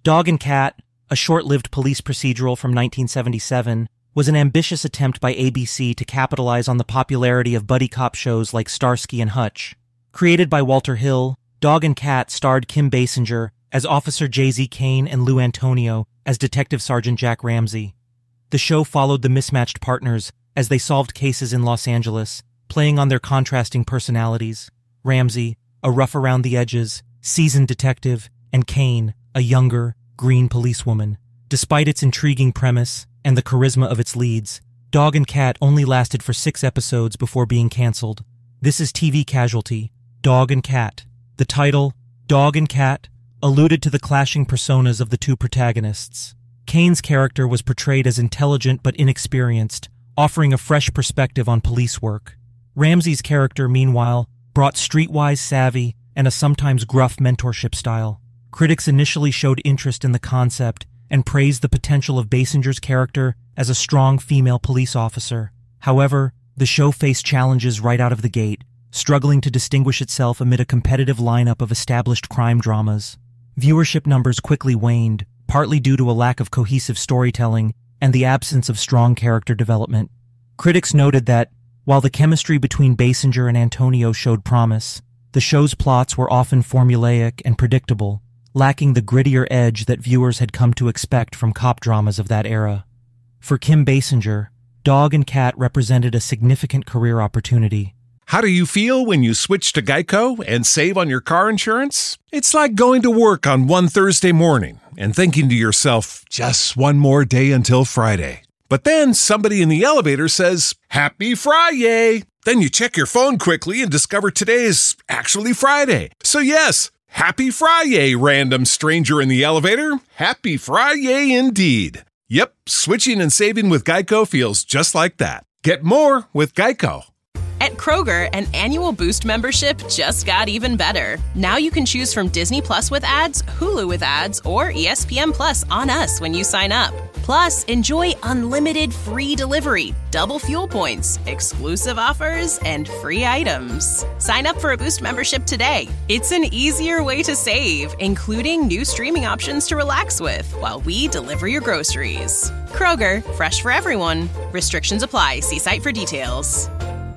Dog and Cat, a short-lived police procedural from 1977, was an ambitious attempt by ABC to capitalize on the popularity of buddy cop shows like Starsky and Hutch. Created by Walter Hill, Dog and Cat starred Kim Basinger as Officer J.Z. Kane and Lou Antonio as Detective Sergeant Jack Ramsey. The show followed the mismatched partners as they solved cases in Los Angeles, playing on their contrasting personalities. Ramsey, a rough-around-the-edges, seasoned detective, and Kane, a younger, green policewoman. Despite its intriguing premise and the charisma of its leads, Dog and Cat only lasted for 6 episodes before being canceled. This is TV Casualty, Dog and Cat. The title, Dog and Cat, alluded to the clashing personas of the two protagonists. Kane's character was portrayed as intelligent but inexperienced, offering a fresh perspective on police work. Ramsey's character, meanwhile, brought streetwise savvy and a sometimes gruff mentorship style. Critics initially showed interest in the concept and praised the potential of Basinger's character as a strong female police officer. However, the show faced challenges right out of the gate, struggling to distinguish itself amid a competitive lineup of established crime dramas. Viewership numbers quickly waned, partly due to a lack of cohesive storytelling and the absence of strong character development. Critics noted that, while the chemistry between Basinger and Antonio showed promise, the show's plots were often formulaic and predictable, lacking the grittier edge that viewers had come to expect from cop dramas of that era. For Kim Basinger, Dog and Cat represented a significant career opportunity. How do you feel when you switch to Geico and save on your car insurance? It's like going to work on one Thursday morning and thinking to yourself, just one more day until Friday. But then somebody in the elevator says, Happy Friday! Then you check your phone quickly and discover today is actually Friday. So yes, Happy Friday, random stranger in the elevator. Happy Friday indeed. Yep, switching and saving with Geico feels just like that. Get more with Geico. At Kroger, an annual Boost membership just got even better. Now you can choose from Disney Plus with ads, Hulu with ads, or ESPN Plus on us when you sign up. Plus, enjoy unlimited free delivery, double fuel points, exclusive offers, and free items. Sign up for a Boost membership today. It's an easier way to save, including new streaming options to relax with while we deliver your groceries. Kroger, fresh for everyone. Restrictions apply. See site for details.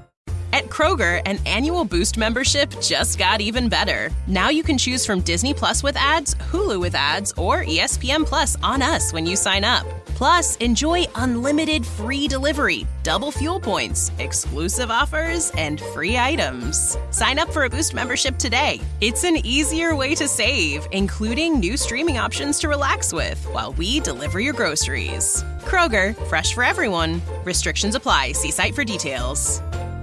At Kroger, an annual Boost membership just got even better. Now you can choose from Disney Plus with ads, Hulu with ads, or ESPN Plus on us when you sign up. Plus, enjoy unlimited free delivery, double fuel points, exclusive offers, and free items. Sign up for a Boost membership today. It's an easier way to save, including new streaming options to relax with while we deliver your groceries. Kroger, fresh for everyone. Restrictions apply. See site for details.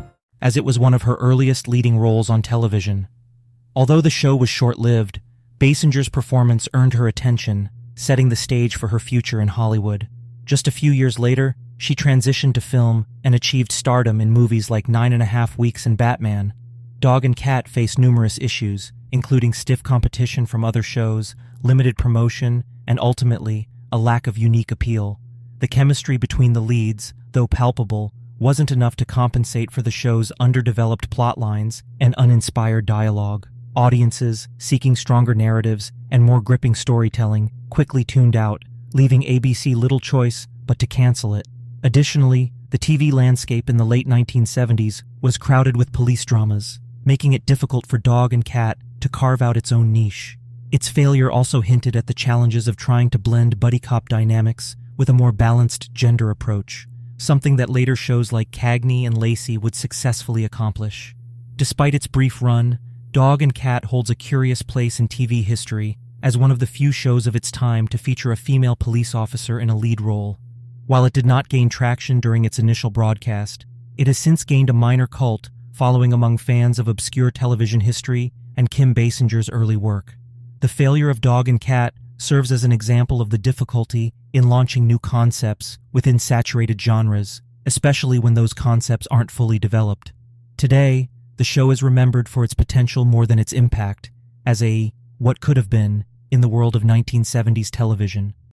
As it was one of her earliest leading roles on television. Although the show was short-lived, Basinger's performance earned her attention, setting the stage for her future in Hollywood. Just a few years later, she transitioned to film and achieved stardom in movies like 9.5 Weeks and Batman. Dog and Cat faced numerous issues, including stiff competition from other shows, limited promotion, and ultimately, a lack of unique appeal. The chemistry between the leads, though palpable, wasn't enough to compensate for the show's underdeveloped plot lines and uninspired dialogue. Audiences, seeking stronger narratives and more gripping storytelling, quickly tuned out, leaving ABC little choice but to cancel it. Additionally, the TV landscape in the late 1970s was crowded with police dramas, making it difficult for Dog and Cat to carve out its own niche. Its failure also hinted at the challenges of trying to blend buddy cop dynamics with a more balanced gender approach, something that later shows like Cagney and Lacey would successfully accomplish. Despite its brief run, Dog and Cat holds a curious place in TV history as one of the few shows of its time to feature a female police officer in a lead role. While it did not gain traction during its initial broadcast, it has since gained a minor cult following among fans of obscure television history and Kim Basinger's early work. The failure of Dog and Cat serves as an example of the difficulty in launching new concepts within saturated genres, especially when those concepts aren't fully developed. Today, the show is remembered for its potential more than its impact, as a what could have been in the world of 1970s television.